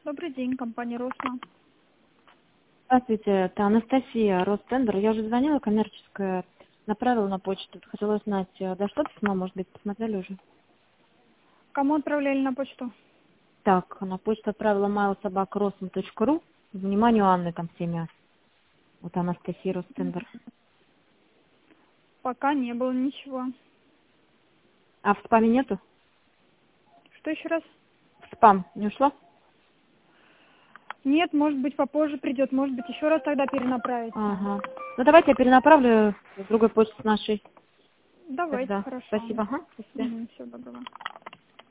Добрый день, компания Росма. Здравствуйте, это Анастасия, Ростендер. Я уже звонила, коммерческая, направила на почту. Хотела узнать, дошло письмо, может быть, посмотрели уже? Кому отправляли на почту? Так, на почту отправила mailsobak.rosm.ru. Вниманию Анны там семя. Вот Анастасия Ростендер. Пока не было ничего. А в спаме нету? Что еще раз? В спам не ушло? Нет, может быть, попозже придет, может быть, еще раз тогда перенаправить. Ага. Ну давайте я перенаправлю с другой почты с нашей. Давайте, Тогда. хорошо. Спасибо. Ага. До свидания. Всего доброго.